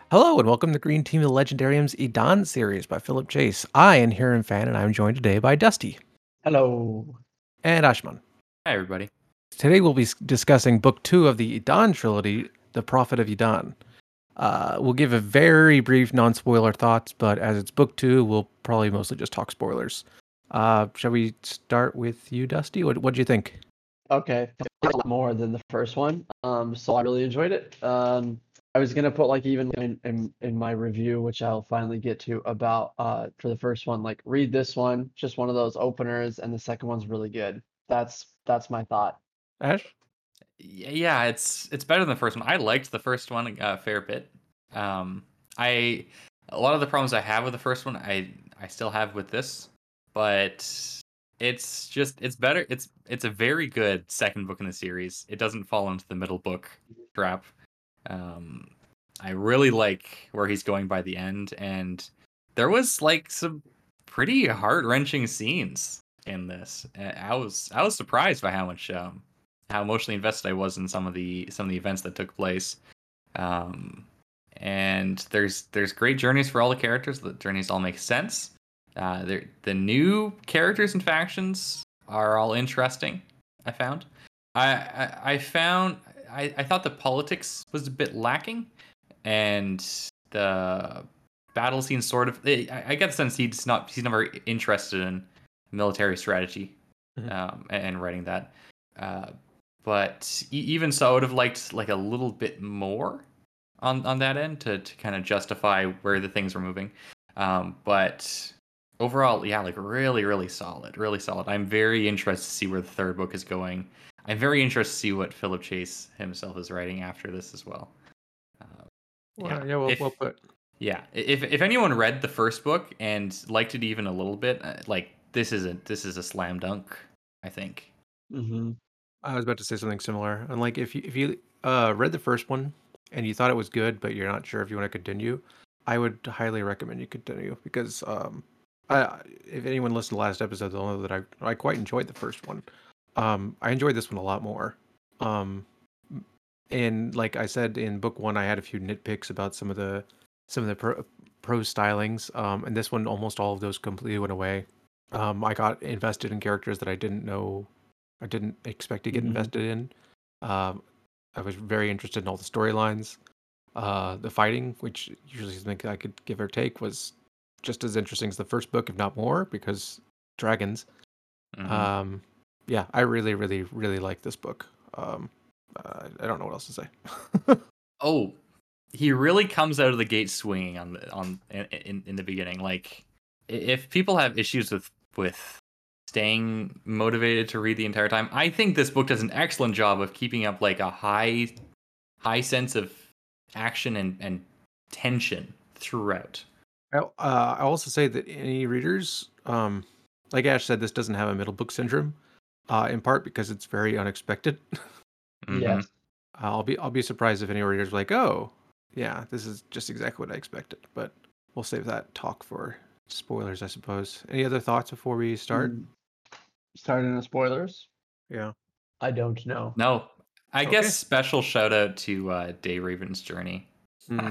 Hello and welcome to the Green Team of the Legendarium's Edan series by Philip Chase. I am Hiram Fan and I'm joined today by Dusty Hello. and Ashman. Hi, everybody. Today we'll be discussing Book 2 of the Edan trilogy, The Prophet of Edan. We'll give a very brief non-spoiler thoughts, but as it's Book 2, we'll probably mostly just talk spoilers. Shall we start with you, Dusty? What do you think? Okay, a lot more than the first one. So I really enjoyed it. I was gonna put like even in my review, which I'll finally get to about for the first one, like read this one, just one of those openers, and the second one's really good. That's my thought. Ash? Yeah, it's better than the first one. I liked the first one a fair bit. I A lot of the problems I have with the first one, I still have with this, but it's better. It's a very good second book in the series. It doesn't fall into the middle book trap. Um, I really like where he's going by the end, and there was like some pretty heart-wrenching scenes in this. I was surprised by how emotionally invested I was in some of the events that took place. Um, and there's great journeys for all the characters. The journeys all make sense. The new characters and factions are all interesting. I found. I thought the politics was a bit lacking, and the battle scene sort of. I get the sense he's never interested in military strategy, and writing that. Uh, but even so, I would have liked like a little bit more on that end to kind of justify where the things were moving. But overall, yeah, like really solid, really solid. I'm very interested to see where the third book is going. I'm very interested to see what Philip Chase himself is writing after this as well. Well put. Yeah, if anyone read the first book and liked it even a little bit, like this is a slam dunk, I think. Mm-hmm. I was about to say something similar. And like if you read the first one and you thought it was good, but you're not sure if you want to continue, I would highly recommend you continue because if anyone listened to the last episode, they'll know that I quite enjoyed the first one. I enjoyed this one a lot more. Um, and like I said in book one, I had a few nitpicks about some of the prose stylings. And this one, almost all of those completely went away. I got invested in characters that I didn't expect to get Mm-hmm. invested in. Um, I was very interested in all the storylines. The fighting, which usually is something I could give or take, was just as interesting as the first book, if not more, because dragons. Mm-hmm. Yeah, I really like this book. I don't know what else to say. Oh, he really comes out of the gate swinging in the beginning. Like, if people have issues with staying motivated to read the entire time, I think this book does an excellent job of keeping up like a high sense of action and tension throughout. I also say that any readers, like Ash said, this doesn't have a middle book syndrome, in part because it's very unexpected. Mm-hmm. Yes. I'll be surprised if any readers are like, oh, yeah, this is just exactly what I expected. But we'll save that talk for spoilers, I suppose. Any other thoughts before we start? Starting the spoilers. Yeah. I don't know. No, I Okay. guess special shout out to Day Raven's journey. Mhm.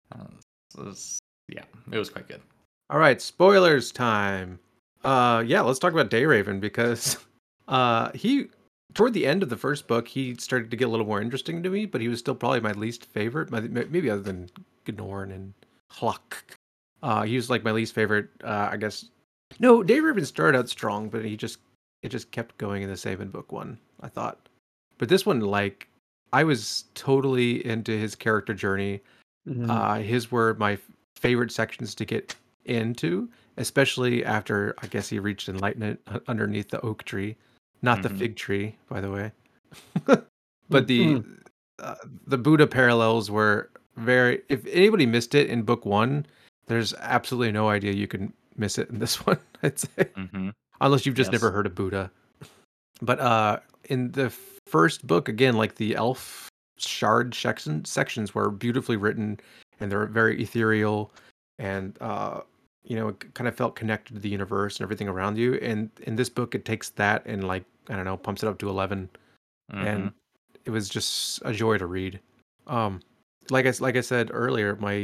Yeah, it was quite good. All right, spoilers time. Yeah, let's talk about Dayraven because he toward the end of the first book he started to get a little more interesting to me, but he was still probably my least favorite, maybe other than Gnorn and Hluck. He was like my least favorite. I guess no, Dayraven started out strong, but it just kept going in the same in book one, I thought. But this one, like, I was totally into his character journey. Mm-hmm. His were my favorite sections to get into, especially after I guess he reached enlightenment underneath the oak tree, not the Mhm. fig tree, by the way. But uh, the Buddha parallels were very. If anybody missed it in book one, there's absolutely no idea you can miss it in this one. I'd say, Mhm. unless you've just Yes. never heard of Buddha. But in the first book, again, like the elf shard sections were beautifully written, and they're very ethereal, and it kind of felt connected to the universe and everything around you. And in this book, it takes that and, like, I don't know, pumps it up to 11, and Mhm. it was just a joy to read. Um, like I said earlier, my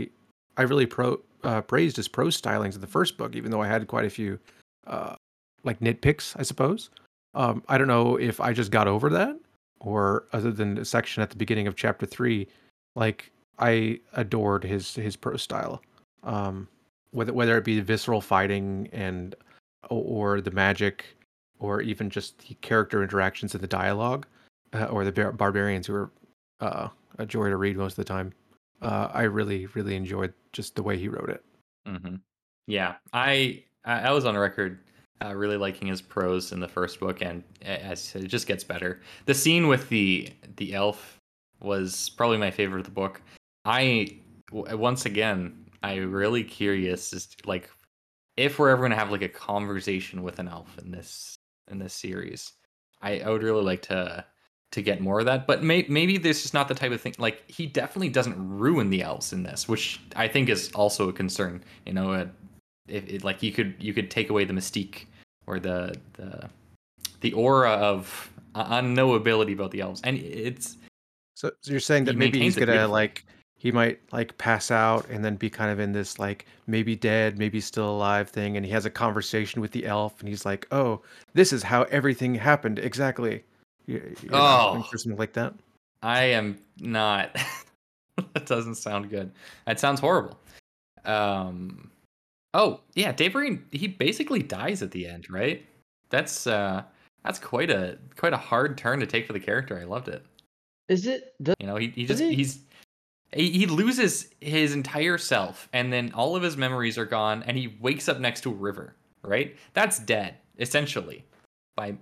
I really praised his prose stylings in the first book, even though I had quite a few uh, like nitpicks, I suppose. I don't know if I just got over that, or other than the section at the beginning of chapter 3, like I adored his prose style. Um, whether it be visceral fighting and or the magic, or even just the character interactions in the dialogue, or the barbarians who were a joy to read most of the time. I really, really enjoyed just the way he wrote it. Hmm. Yeah, I was on record really liking his prose in the first book, and as you said, it just gets better. The scene with the elf was probably my favorite of the book. Once again, I'm really curious as to, like, if we're ever gonna have like a conversation with an elf in this series. I would really like to get more of that, but maybe this is not the type of thing. Like, he definitely doesn't ruin the elves in this, which I think is also a concern. You know, if like you could take away the mystique or the aura of unknowability about the elves, and So you're saying he that maybe he's maintains it gonna beautifully. like he might like pass out and then be kind of in this like maybe dead, maybe still alive thing, and he has a conversation with the elf, and he's like, "Oh, this is how everything happened exactly." You're not hoping Oh, for something like that? I am not. That doesn't sound good. That sounds horrible. Um. Oh yeah, Dave Green. He basically dies at the end, right? That's quite a hard turn to take for the character. I loved it. Is it? You know, he Does just he? he loses his entire self, and then all of his memories are gone, and he wakes up next to a river. Right? That's dead, essentially, by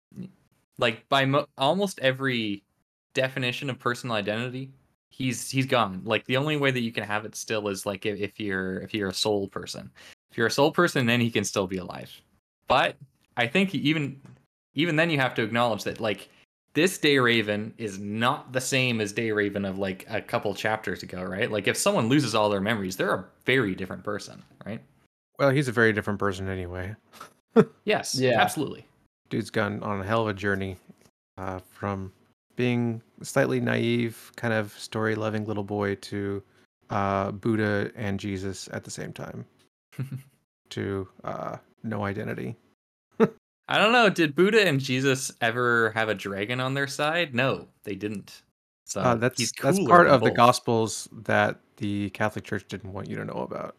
almost every definition of personal identity. He's gone. Like, the only way that you can have it still is like if you're a soul person. If you're a soul person, then he can still be alive. But I think even then you have to acknowledge that, like, this Day Raven is not the same as Day Raven of like a couple chapters ago, right? Like, if someone loses all their memories, they're a very different person, right? Well, he's a very different person anyway. Yes, Yeah. absolutely. Dude's gone on a hell of a journey from being slightly naive, kind of story-loving little boy to Buddha and Jesus at the same time, to no identity. I don't know. Did Buddha and Jesus ever have a dragon on their side? No, they didn't. So he's That's cooler part than of the both. Gospels that the Catholic Church didn't want you to know about.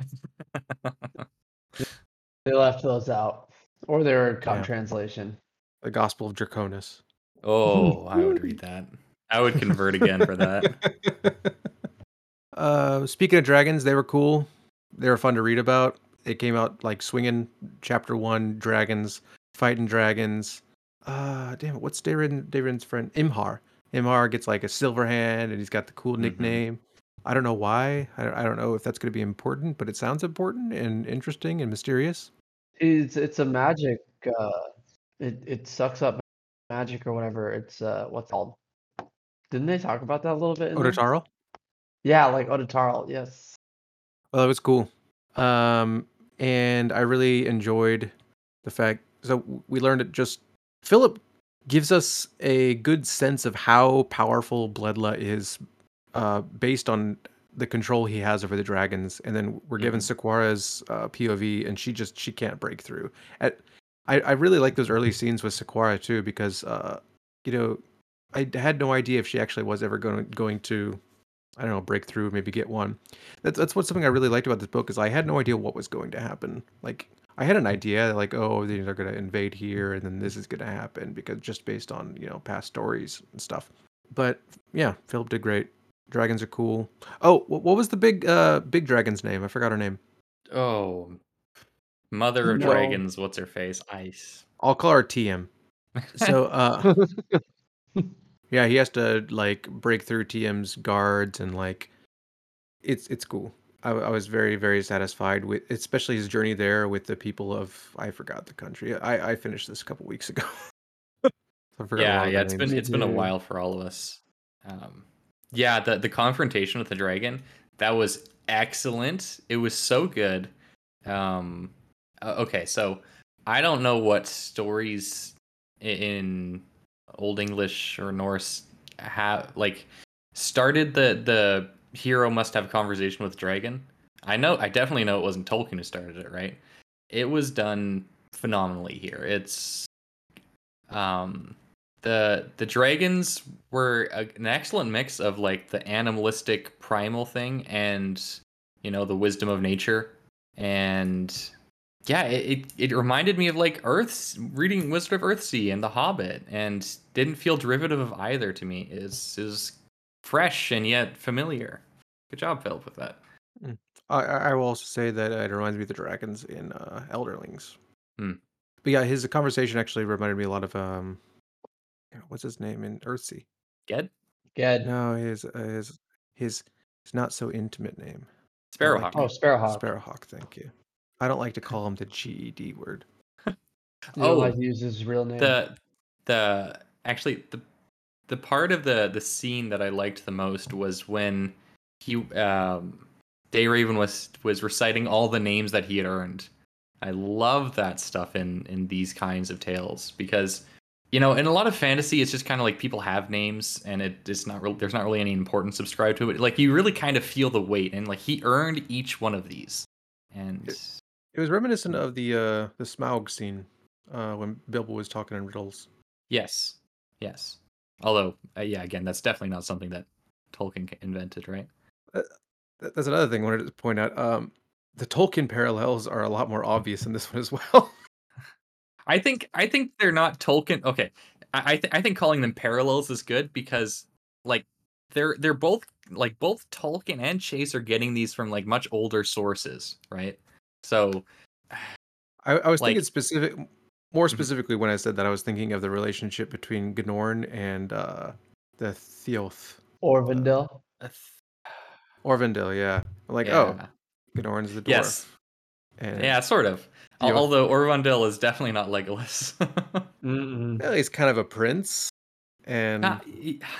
They left those out, or they're cop Yeah, translation. the Gospel of Draconis. Oh, I would read that. I would convert again for that. Speaking of dragons, they were cool. They were fun to read about. It came out like swinging chapter 1, dragons, fighting dragons. Damn it, what's David's friend? Imhar. Imhar gets like a silver hand and he's got the cool Hmm. nickname. I don't know why. I don't know if that's going to be important, but it sounds important and interesting and mysterious. It's a magic. It sucks up magic or whatever. It's what's it called? Didn't they talk about that a little bit in there? Ototaro? Yeah, like Odotarl. Yes. Well, it was cool. Um, and I really enjoyed the fact. So we learned it just. Philip gives us a good sense of how powerful Bledla is, based on the control he has over the dragons. And then we're given Hmm. Sequara's POV, and she can't break through. I really like those early scenes with Sequara too, because you know, I had no idea if she actually was ever going to, I don't know, break through, maybe get one. That's what's something I really liked about this book, is I had no idea what was going to happen. Like, I had an idea, like, oh, they're going to invade here, and then this is going to happen, because just based on past stories and stuff. But yeah, Philip did great. Dragons are cool. Oh, what was the big dragon's name? I forgot her name. Oh, Mother of No. Dragons. What's her face? Ice. I'll call her TM. So yeah, he has to like break through TM's guards, and like it's cool. I was very, very satisfied with, especially his journey there with the people of, I forgot the country. I finished this a couple weeks ago. I forgot a Yeah, lot of yeah. their names. Me It's been a too. while for all of us. Um, yeah, the confrontation with the dragon, that was excellent. It was so good. Um, okay, so I don't know what stories in Old English or Norse have like started the hero must have conversation with dragon. I definitely know it wasn't Tolkien who started it, right? It was done phenomenally here. It's the dragons were an excellent mix of like the animalistic primal thing and the wisdom of nature, and yeah, it reminded me of like reading Wizard of Earthsea and The Hobbit, and didn't feel derivative of either to me. Is fresh and yet familiar. Good job, Philip, with that. Mm. I will also say that it reminds me of the dragons in Elderlings. Hmm. But yeah, his conversation actually reminded me a lot of what's his name in Earthsea? Ged? Good. No, his not so intimate name. I don't like Sparrowhawk. Oh, Sparrowhawk. Sparrowhawk. Thank you. I don't like to call him the GED word. You don't like Oh, to use his real name. the actually the part of the scene that I liked the most was when he Dayraven was reciting all the names that he had earned. I love that stuff in these kinds of tales because in a lot of fantasy it's just kind of like people have names and it's not real, there's not really any importance subscribed to it. Like you really kind of feel the weight, and like he earned each one of these. And It was reminiscent of the Smaug scene when Bilbo was talking in riddles. yes. Although yeah, again, that's definitely not something that Tolkien invented, right? That's another thing I wanted to point out. The Tolkien parallels are a lot more obvious in this one as well. I think they're not Tolkien. Okay, I think calling them parallels is good because like they're both Tolkien and Chase are getting these from like much older sources, right? So I was like thinking more Mhm. specifically when I said that I was thinking of the relationship between Gnorn and the Theoth. Orvindil. a th- Orvindil, yeah. Like, oh, yeah, Gnorn's the yes, dwarf. And yeah, sort of. Theoth, Although Orvandil is definitely not Legolas. Mm-mm. well, he's kind of a prince. And Not,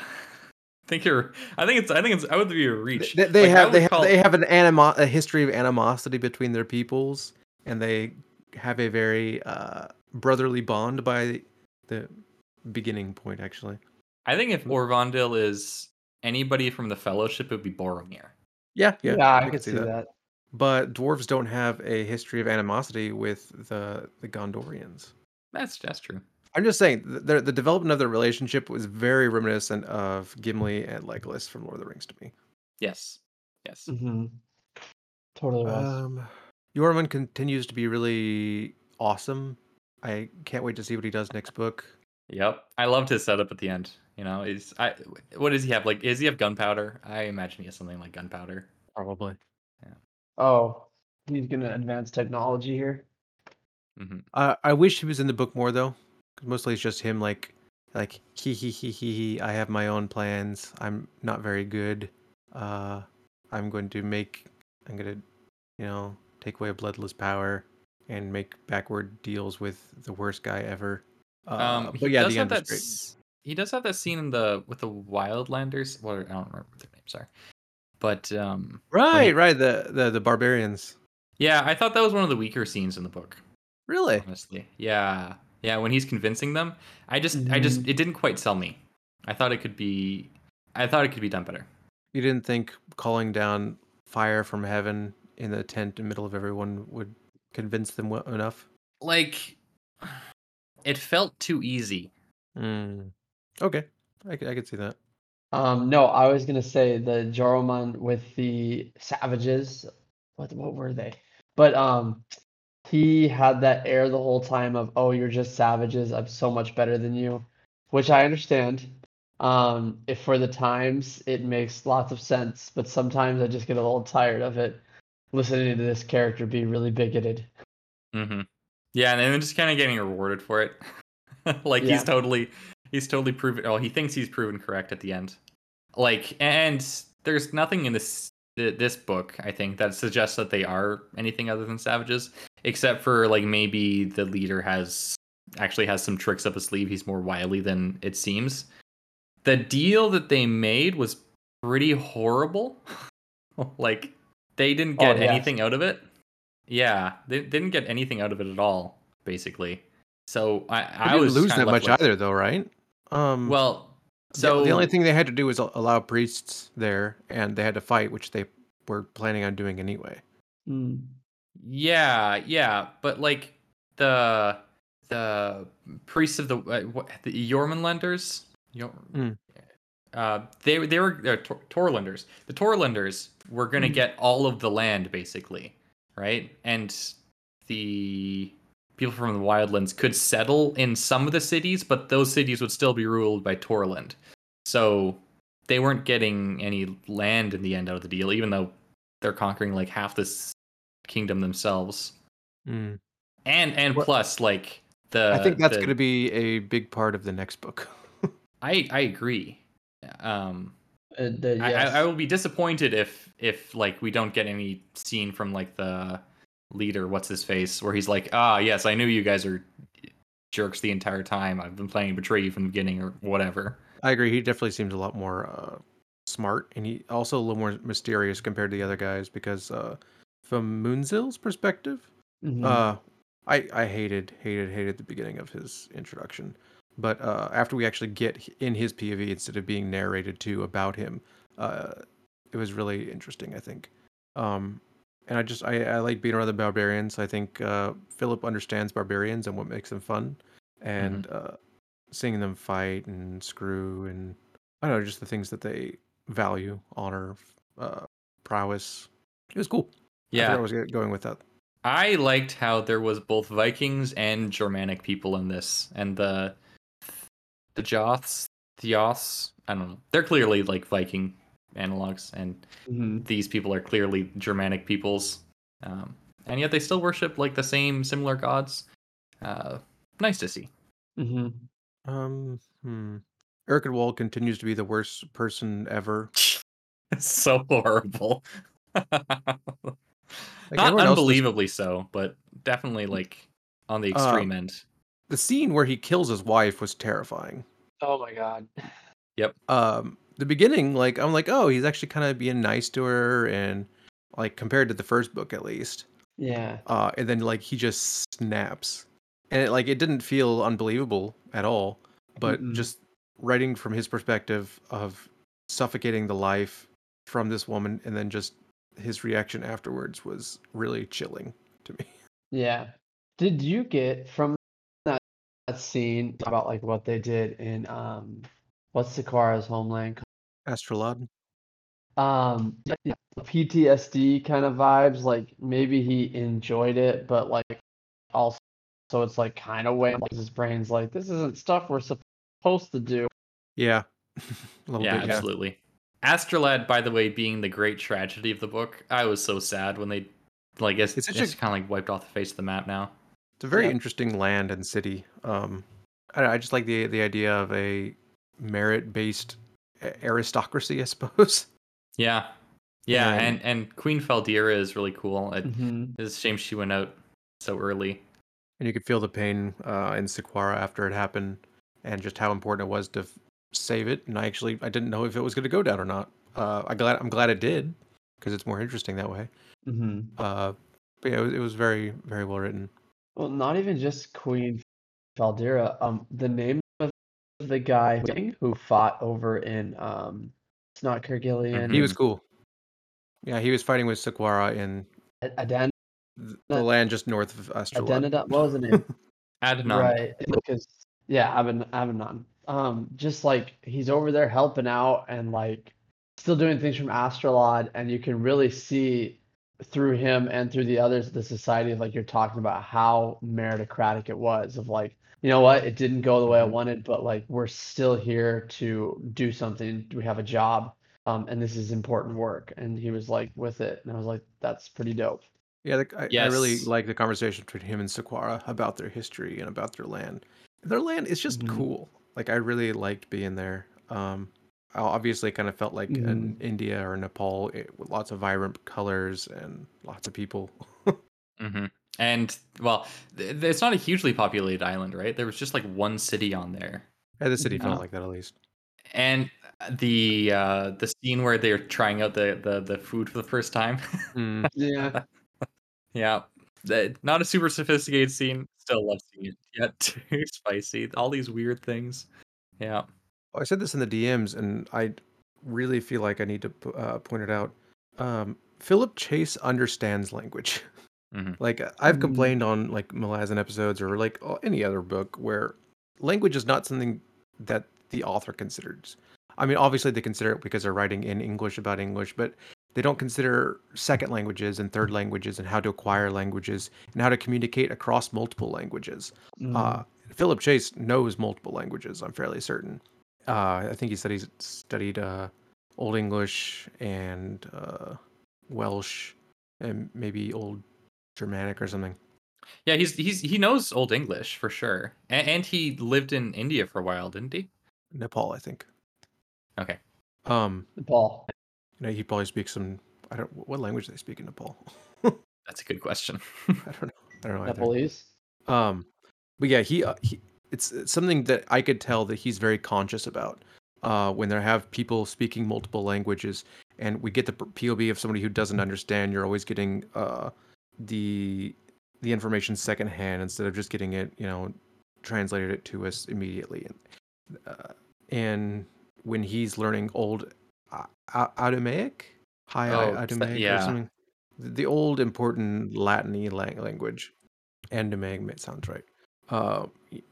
I think it's I would be a reach. they Like I have would call a history of animosity between their peoples, and they have a very brotherly bond by the beginning point, actually. I think if Mm. Orvandil is anybody from the Fellowship, it would be Boromir. Yeah, Yeah, I I could could see see that. that. But dwarves don't have a history of animosity with the Gondorians. That's true. I'm just saying the development of their relationship was very reminiscent of Gimli and Legolas from Lord of the Rings to me. Yes. Mm-hmm. Totally was. Yorman continues to be really awesome. I can't wait to see what he does next book. Yep. I loved his setup at the end. What does he have? Like, does he have gunpowder? I imagine he has something like gunpowder. Probably. Yeah. Oh, he's gonna advance technology here. Mm-hmm. I wish he was in the book more though, 'cause mostly it's just him like he. I have my own plans. I'm not very good. Uh, I'm going to take away a bloodless power and make backward deals with the worst guy ever. He But yeah, does the have end was that. great. He does have that scene with the Wildlanders. Well, I don't remember their names. Sorry, but when he, Right. The barbarians. yeah, I thought that was one of the weaker scenes in the book. Really? Honestly, yeah. When he's convincing them, I just Mhm. it didn't quite sell me. I thought it could be done better. You didn't think calling down fire from heaven in the tent in the middle of everyone would convince them enough? Like, it felt too easy. Okay, I could see that. No, I was gonna say the Joramun with the savages. What were they? But he had that air the whole time of, oh, you're just savages. I'm so much better than you, which I understand. If for the times it makes lots of sense, but sometimes I just get a little tired of it, listening to this character be really bigoted. Mm-hmm. Yeah, and then just kind of getting rewarded for it. Like Yeah. he's totally proven. Oh, he thinks he's proven correct at the end. Like, and there's nothing in this book, I think, that suggests that they are anything other than savages, except for like maybe the leader actually has some tricks up his sleeve. He's more wily than it seems. The deal that they made was pretty horrible. Like, they didn't Oh get yes. anything out of it. Yeah, they didn't get anything out of it at all, basically. So They I didn't was lose kind of that left much like, either, though, right? well, So the only thing they had to do was allow priests there, and they had to fight, which they were planning on doing anyway. Mm. yeah, but like the the priests of the Jormunganders, Mm. they were Torlenders. The Torlenders were gonna Mm. get all of the land basically, right? And the people from the Wildlands could settle in some of the cities, but those cities would still be ruled by Torland. So they weren't getting any land in the end out of the deal, even though they're conquering like half this kingdom themselves. Mm. And What- plus like I think that's the going to be a big part of the next book. I agree. Um Yes. I will be disappointed if like we don't get any scene from like the leader, what's his face, where he's like, ah, yes, I knew you guys are jerks the entire time. I've been planning to betray you from the beginning or whatever. I agree. He definitely seems a lot more smart, and he also a little more mysterious compared to the other guys. Because from Moonzill's perspective, Mhm. I hated the beginning of his introduction, but after we actually get in his POV instead of being narrated to about him, uh, it was really interesting. I think, um, and I like being around the barbarians. I think Philip understands barbarians and what makes them fun, and seeing them fight and screw and I don't know, just the things that they value, honor, uh, prowess. It was cool. I forgot Yeah. I was going with that. I liked how there was both Vikings and Germanic people in this, and the Joths, I don't know. They're clearly like Viking analogs, and Mhm. these people are clearly Germanic peoples, and yet they still worship like the same similar gods. Nice to see. Mhm. Um, Erkenwald continues to be the worst person ever. So horrible. Like Not everyone else, unbelievably so, but definitely like on the uh, extreme end. the scene where he kills his wife was terrifying. Oh my god. Yep. The beginning, like I'm like, oh, he's actually kind of being nice to her, and like compared to the first book at least. Yeah. And then like he just snaps, and it didn't feel unbelievable at all, but Mm-mm. just writing from his perspective of suffocating the life from this woman, and then just his reaction afterwards was really chilling to me. Yeah. Did you get from that scene about like what they did in what's Sakara's homeland? Astrolad. Yeah, PTSD kind of vibes. Like maybe he enjoyed it, but like also it's like kind of weighing like his brain's like this isn't stuff we're supposed to do. Yeah, a little Yeah, bit. Yeah, absolutely. Astrolad, by the way, being the great tragedy of the book, I was so sad when they like it's such it's kind of like wiped off the face of the map now. it's a very Yep. interesting land and city. I don't know, I just like the idea of a merit based aristocracy, I suppose. Yeah. Yeah, And and Queen Faldira is really cool. Mm-hmm. It's a shame she went out so early. and you could feel the pain in Sequara after it happened, and just how important it was to save it. And I didn't know if it was going to go down or not. I'm glad it did because it's more interesting that way. Mm-hmm. But yeah, it was very very well written. Well, not even just Queen Faldira. The name of the guy who fought over in it's not Kerguelen He was and cool. Yeah, he was fighting with Sequara in Aden the land just north of Astrolad. Adenadon. What was the name? Adnan. Right, because yeah, Abaddon. Just like he's over there helping out and like still doing things from Astrolad, and you can really see through him and through the others of the society of like you're talking about how meritocratic it was of like, you know what, it didn't go the way I wanted, but like we're still here to do something. We have a job, and this is important work. And he was like with it, and I was like, that's pretty dope. Yeah, I really Yes. like the conversation between him and Sequara about their history and about their land. Their land is just Hmm. cool. Like I really liked being there. Obviously, it kind of felt like an Hmm. India or Nepal with lots of vibrant colors and lots of people. Hmm. And well, it's not a hugely populated island, right? There was just like one city on there. Yeah, the city felt Uh, like that at least. and the scene where they're trying out the food for the first time. Mm. Yeah. Yeah. Not a super sophisticated scene. Still love seeing it. Yet too spicy. All these weird things. Yeah. I said this in the DMs, and I really feel like I need to point it out. Philip Chase understands language. Hmm. Like I've Mm, complained on like Malazan episodes or like any other book where language is not something that the author considers. I mean, obviously they consider it because they're writing in English about English, but they don't consider second languages and third languages and how to acquire languages and how to communicate across multiple languages. Uh, mm, Philip Chase knows multiple languages. I'm fairly certain. I think he said he's studied Old English and Welsh and maybe Old Germanic or something. Yeah, he knows Old English for sure, and he lived in India for a while, didn't he? Nepal, I think. Okay, Um, Nepal. he probably speaks some. I don't. What language do they speak in Nepal? that's a good question. I don't know. I don't know either. Nepalese. Um, but yeah, he it's something that I could tell that he's very conscious about. When there have people speaking multiple languages, and we get the POV of somebody who doesn't understand, you're always getting the the information secondhand instead of just getting it, translated it to us immediately. And when he's learning old Aramaic, High Oh, Aramaic or yeah. something, the old important Latin language. Endemagma, it sounds right. Uh,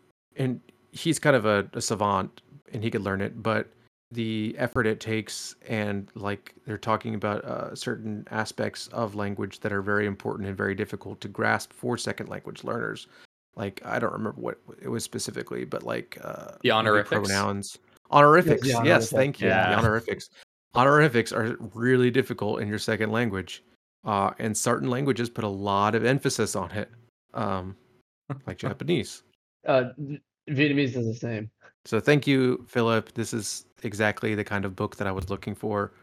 and he's kind of a savant, and he could learn it, but the effort it takes, and like they're talking about certain aspects of language that are very important and very difficult to grasp for second language learners. Like I don't remember what it was specifically, but like The maybe honorifics. pronouns, Yes, the honorifics. Yes, honorific. thank you. The Yeah. Yeah. honorifics. Honorifics are really difficult in your second language, and certain languages put a lot of emphasis on it. Um, like Japanese. Uh, Vietnamese is the same. So thank you, Philip. This is exactly the kind of book that I was looking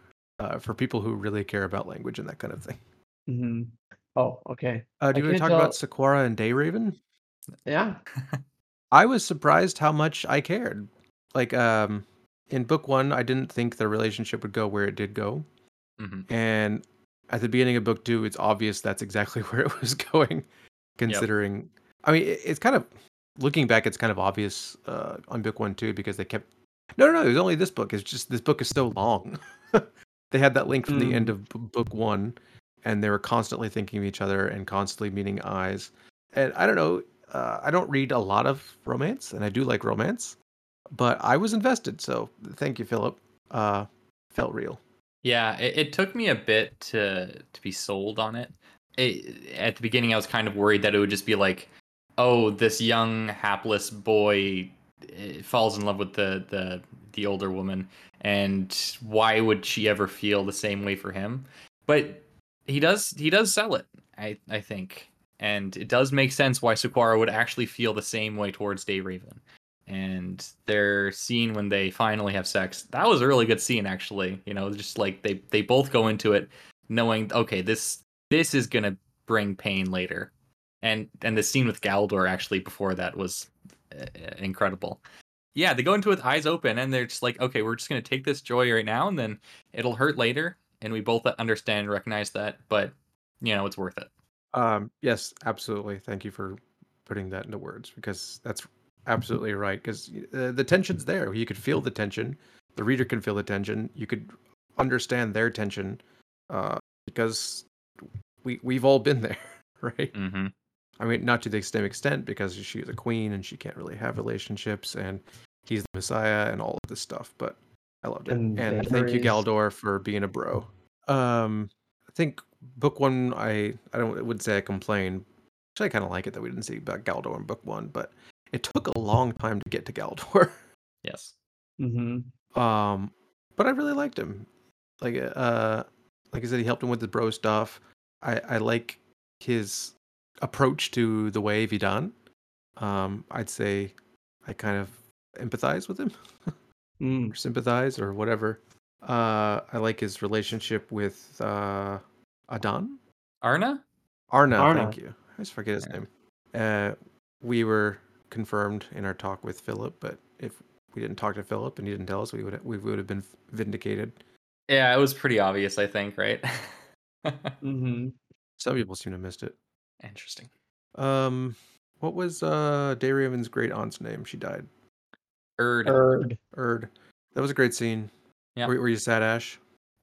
for people who really care about language and that kind of thing. Hmm. Oh, okay. Do I you want to can't talk about tell. Sequara and Dayraven? Yeah. I was surprised how much I cared. Like, in book one, I didn't think the relationship would go where it did go. Hmm. And at the beginning of book two, it's obvious that's exactly where it was going, Yep. considering. I mean, it's kind of looking back, it's kind of obvious on book one too because they kept. No. It was only this book. It's just this book is so long. They had that link from the end Mm, of book one, and they were constantly thinking of each other and constantly meeting eyes. And I don't know. I don't read a lot of romance, and I do like romance, but I was invested. So thank you, Philip. Felt real. Yeah, it took me a bit to be sold on it. At the beginning, I was kind of worried that it would just be like, oh, this young hapless boy falls in love with the older woman, and why would she ever feel the same way for him? But he does sell it, I think, and it does make sense why Suquara would actually feel the same way towards Dayraven. And their scene when they finally have sex, that was a really good scene, actually. Just like they both go into it knowing, okay, this is gonna bring pain later. And the scene with Galdor actually before that was incredible. Yeah, they go into it with eyes open, and they're just like, okay, we're just gonna take this joy right now, and then it'll hurt later, and we both understand and recognize that, but it's worth it. Yes, absolutely. Thank you for putting that into words because that's absolutely right. Because the tension's there. You could feel the tension. The reader can feel the tension. You could understand their tension because we've all been there, right? Mm-hmm. I mean, not to the same extent because she's a queen and she can't really have relationships, and he's the Messiah and all of this stuff. But I loved it, and and thank you, memories. Galdor, for being a bro. I think book one, I wouldn't say I complain. Actually, I kind of like it that we didn't see about Galdor in book one, but it took a long time to get to Galdor. Yes. Hmm. um, but I really liked him. Like I said, he helped him with the bro stuff. I like his approach to the way Vidan. I'd say I kind of empathize with him Mm. or sympathize or whatever. I like his relationship with Adan. Arna? Arna, Arna. thank you. I always forget his Yeah. name. We were confirmed in our talk with Philip, but if we didn't talk to Philip and he didn't tell us, we would have been vindicated. Yeah, it was pretty obvious, I think, right? Hmm. Some people seem to have missed it. Interesting. Um, what was Dayraven's great aunt's name? She died. Erd. Erd. Erd. That was a great scene. Yeah. Were you sad, Ash?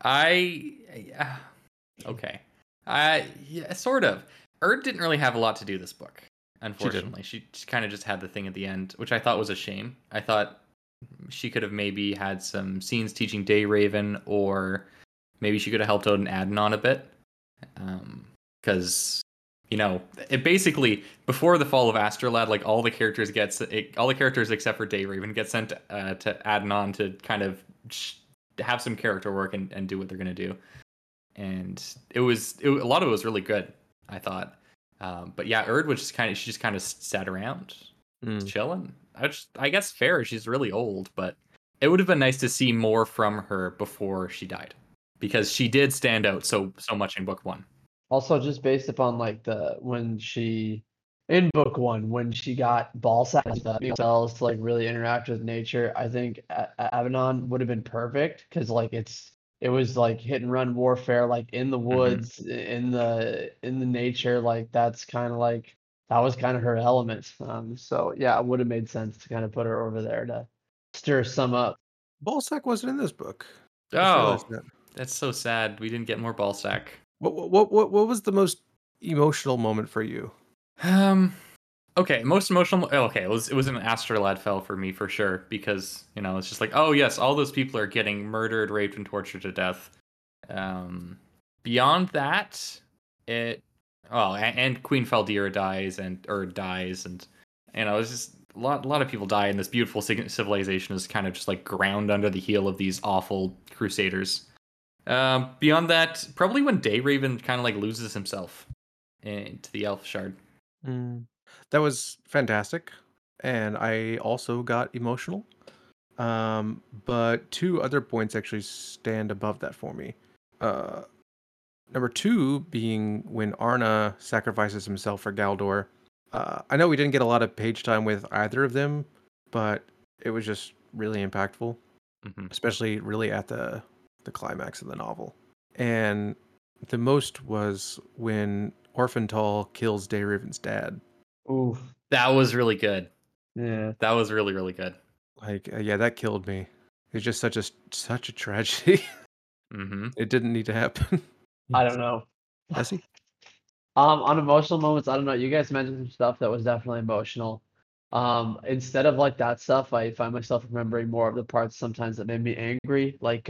Okay. Yeah, sort of. Erd didn't really have a lot to do this book, unfortunately. She kind of just had the thing at the end, which I thought was a shame. I thought she could have maybe had some scenes teaching Dayraven, or maybe she could have helped out in Adnan a bit. Because it basically, before the fall of Astrolad, like all the characters except for Dayraven get sent to Adnan to kind of have some character work and do what they're gonna do. And a lot of it was really good, I thought. But yeah, Erd was she just kind of sat around, chilling. I guess fair. She's really old, but it would have been nice to see more from her before she died, because she did stand out so much in book 1. Also, just based upon like in book 1 when she got ball sacks cells to like really interact with nature, I think Abaddon would have been perfect because like it was like hit and run warfare, like in the woods, in the nature, like that's kind of like that was kind of her element. So yeah, it would have made sense to kind of put her over there to stir some up. Ballsack wasn't in this book. Oh, that's so sad. We didn't get more Ballsack. What was the most emotional moment for you? Okay, most emotional. Okay, it was an Astrolad fell for me for sure, because it's just like, oh yes, all those people are getting murdered, raped, and tortured to death. Beyond that, and Queen Faldira dies, and it's just a lot of people die, and this beautiful civilization is kind of just like ground under the heel of these awful crusaders. Beyond that, probably when Dayraven kind of like loses himself into the Elf Shard. That was fantastic, and I also got emotional. But 2 other points actually stand above that for me. Number 2 being when Arna sacrifices himself for Galdor. I know we didn't get a lot of page time with either of them, but it was just really impactful, especially really at the climax of the novel. And the most was when Orphantal kills Dayraven's dad. Ooh, that was really good. Yeah, that was really, really good. Like, yeah, that killed me. It was just such a tragedy. It didn't need to happen. I don't know. Jesse? On emotional moments, I don't know. You guys mentioned some stuff that was definitely emotional. Instead of like that stuff, I find myself remembering more of the parts sometimes that made me angry. Like,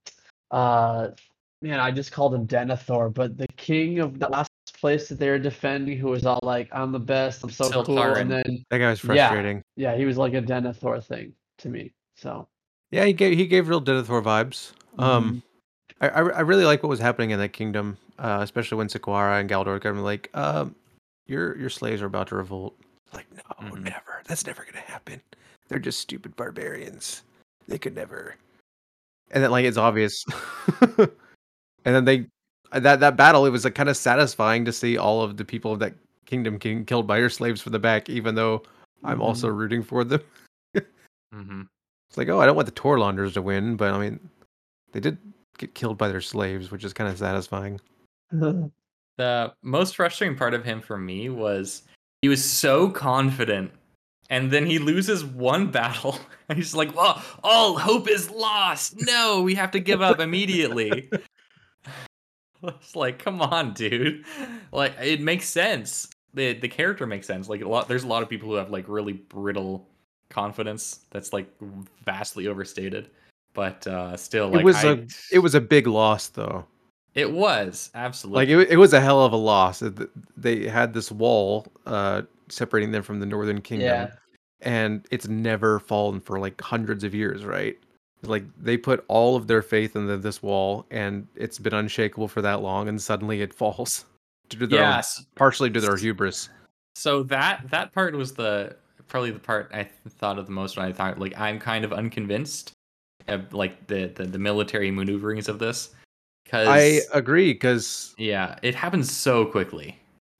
man, I just called him Denethor, but the king of the last place that they were defending, who was all like, "I'm the best, I'm so cool," and then that guy was frustrating. Yeah, he was like a Denethor thing to me. So yeah, he gave real Denethor vibes. I really like what was happening in that kingdom, especially when Sequara and Galdor come like, your slaves are about to revolt. Like, no, never. That's never gonna happen. They're just stupid barbarians. They could never. And then, like, it's obvious. And then that battle, it was like kind of satisfying to see all of the people of that kingdom getting killed by your slaves from the back, even though I'm also rooting for them. It's like, oh, I don't want the Torlanders to win, but I mean, they did get killed by their slaves, which is kind of satisfying. The most frustrating part of him for me was he was so confident, and then he loses one battle, and he's like, well, all hope is lost. No, we have to give up immediately. It's like, come on, dude. Like, it makes sense. The character makes sense. Like, there's a lot of people who have like really brittle confidence that's like vastly overstated. But still, like, it was a big loss, though. It was absolutely like it was a hell of a loss. They had this wall separating them from the Northern Kingdom, and it's never fallen for like hundreds of years, right? Like, they put all of their faith into this wall, and it's been unshakable for that long, and suddenly it falls due to their partially to their hubris. So that part was probably the part I thought of the most when I thought, like, I'm kind of unconvinced of like the military maneuverings of this. I agree, because it happens so quickly.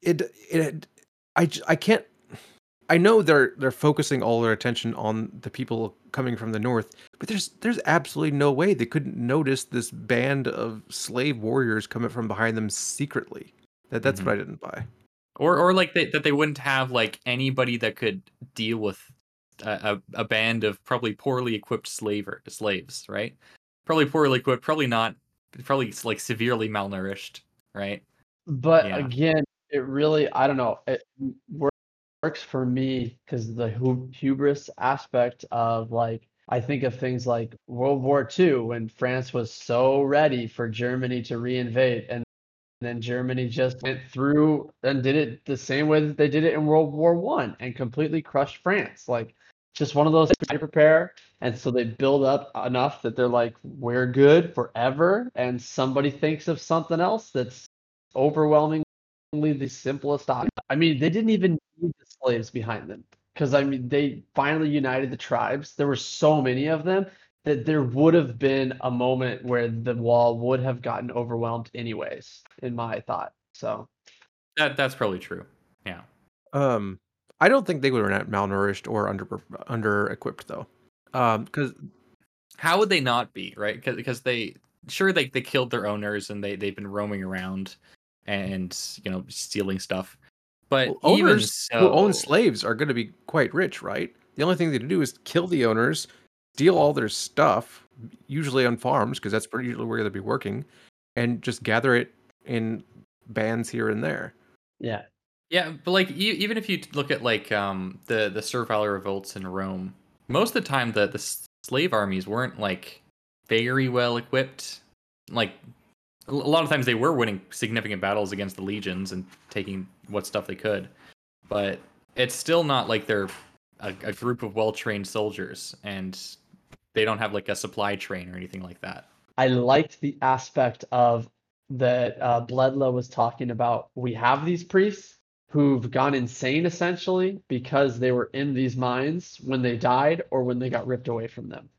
I can't. I know they're focusing all their attention on the people coming from the north, but there's absolutely no way they couldn't notice this band of slave warriors coming from behind them secretly. That's what I didn't buy. Or like that they wouldn't have like anybody that could deal with just a band of probably poorly equipped slaves, right? Probably poorly equipped, probably not, probably like severely malnourished, right? But Yeah. again, it really, I don't know, it works for me because the hubris aspect of like, I think of things like World War II when France was so ready for Germany to reinvade, and then Germany just went through and did it the same way that they did it in World War One and completely crushed France. Like, just one of those things to prepare. And so they build up enough that they're like, we're good forever. And somebody thinks of something else that's overwhelmingly the simplest option. I mean, they didn't even need the slaves behind them because I mean, they finally united the tribes. There were so many of them that there would have been a moment where the wall would have gotten overwhelmed anyways, in my thought. So That's probably true. Yeah. I don't think they were not malnourished or under equipped though. Because How would they not be, right? Because they sure they killed their owners and they've been roaming around and stealing stuff. But even owners who own so, slaves are going to be quite rich, right? The only thing they do is kill the owners, steal all their stuff, usually on farms, because that's pretty usually where they'll be working, and just gather it in bands here and there. yeah. yeah, but like even if you look at like the servile revolts in Rome, most of the time the slave armies weren't like very well equipped. Like a lot of times they were winning significant battles against the legions and taking what stuff they could, but it's still not like they're a group of well-trained soldiers and they don't have like a supply train or anything like that. I liked the aspect of that Bledlow was talking about. We have these priests who've gone insane essentially because they were in these mines when they died or when they got ripped away from them.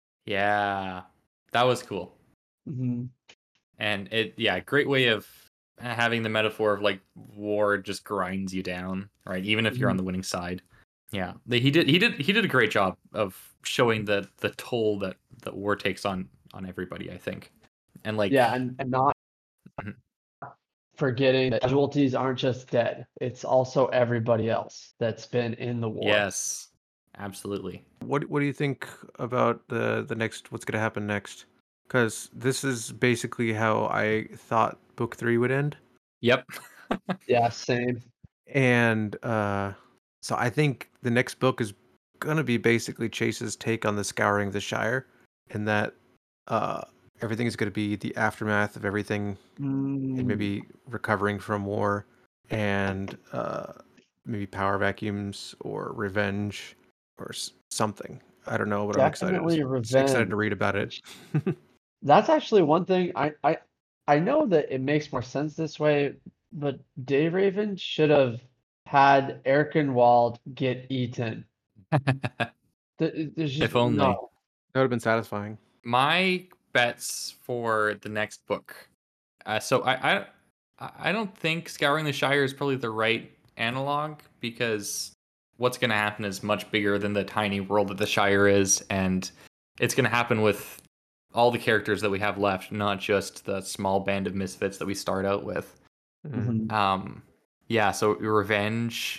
Yeah, that was cool. Hmm. And great way of having the metaphor of like war just grinds you down, right? Even if you're on the winning side. Yeah, he did a great job of showing the toll that war takes on everybody, I think. And like, Yeah, and not mhm. forgetting that casualties aren't just dead, it's also everybody else that's been in the war. Yes, absolutely. What do you think about the next? What's going to happen next? Because this is basically how I thought book 3 would end, Yep. Yeah, same. and so I think the next book is going to be basically Chase's take on the Scouring of the Shire, and that uh, everything is going to be the aftermath of everything, and Mm, maybe recovering from war, and maybe power vacuums or revenge or something. I don't know, but I'm definitely excited revenge. to read about it. That's actually one thing I know that it makes more sense this way, but Dave Raven should have had Erkenwald get eaten. There's just If only. no. That would have been satisfying. My bets for the next book. So I don't think Scouring the Shire is probably the right analog because what's going to happen is much bigger than the tiny world that the Shire is, and it's going to happen with all the characters that we have left, not just the small band of misfits that we start out with. Mm. Mhm. Yeah, so revenge,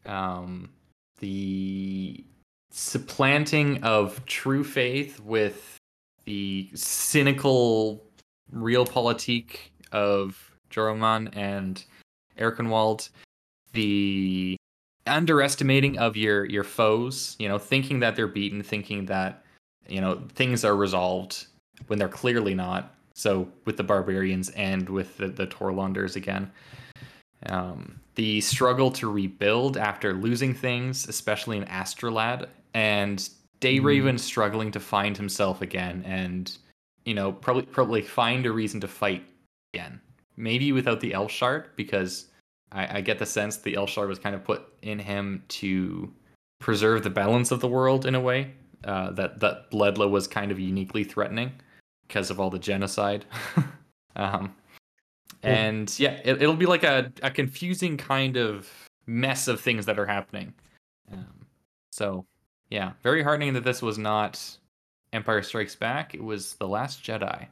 the supplanting of true faith with the cynical realpolitik of Joramun and Erkenwald, the underestimating of your foes, thinking that they're beaten, thinking that things are resolved when they're clearly not. So with the barbarians and with the Torlanders again. The struggle to rebuild after losing things, especially in Astrolad, and Dayraven struggling to find himself again, and probably find a reason to fight again. Maybe without the Elf Shard, because I get the sense the Elf Shard was kind of put in him to preserve the balance of the world in a way that Bledlow was kind of uniquely threatening because of all the genocide. um, and yeah, it'll be like a confusing kind of mess of things that are happening. So yeah, very heartening that this was not Empire Strikes Back. It was The Last Jedi.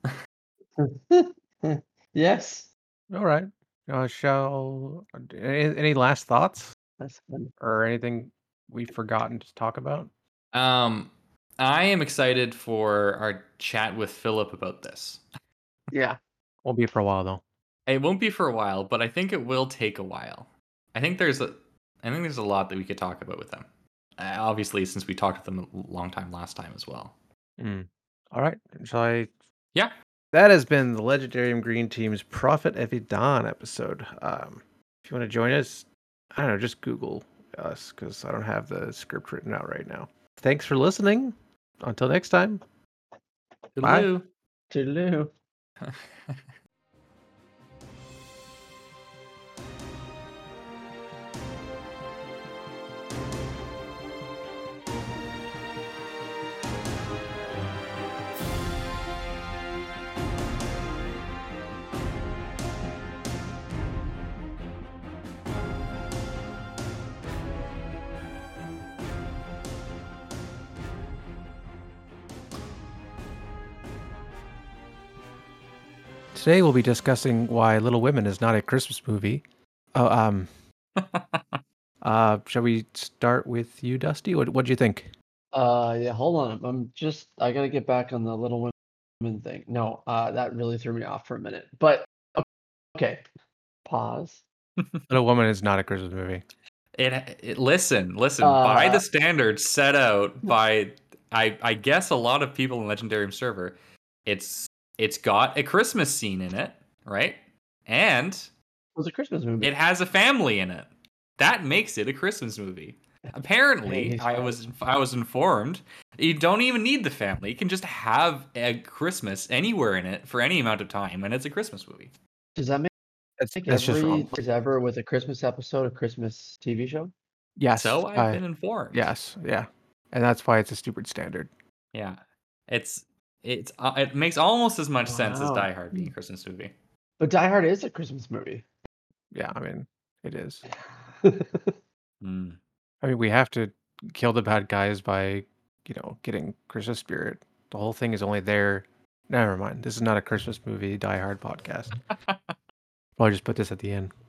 Yes. All right. Shall any last thoughts That's fun. or anything we've forgotten to talk about? I am excited for our chat with Philip about this. Yeah. Won't be for a while though. It won't be for a while, but I think it will take a while. I think there's a lot that we could talk about with them. Obviously, since we talked to them a long time last time as well. All right. Shall I? Yeah. That has been the Legendarium Green Team's Prophet Evidan episode. If you want to join us, I don't know, just Google us because I don't have the script written out right now. Thanks for listening. Until next time. Bye. Toodaloo. Toodaloo. Today we'll be discussing why Little Women is not a Christmas movie. Oh, shall we start with you, Dusty? What'd you think? Yeah, hold on. I gotta get back on the Little Women thing. No, that really threw me off for a minute. But okay, pause. Little Woman is not a Christmas movie. Listen. By the standards set out by, I guess, a lot of people in Legendarium server, it's got a Christmas scene in it, right? And It was a Christmas movie. it has a family in it. That makes it a Christmas movie. Apparently, I was informed you don't even need the family. You can just have a Christmas anywhere in it for any amount of time, and it's a Christmas movie. Does that make That's just wrong. is ever with a Christmas episode a Christmas TV show? Yes. So I've been informed. Yes. Yeah. And that's why it's a stupid standard. Yeah. It makes almost as much sense as Wow. Die Hard being a Christmas movie. But Die Hard is a Christmas movie. Yeah, I mean, it is. Mm. I mean, we have to kill the bad guys by, getting Christmas spirit. The whole thing is only there. Never mind. This is not a Christmas movie, Die Hard podcast. Probably just put this at the end.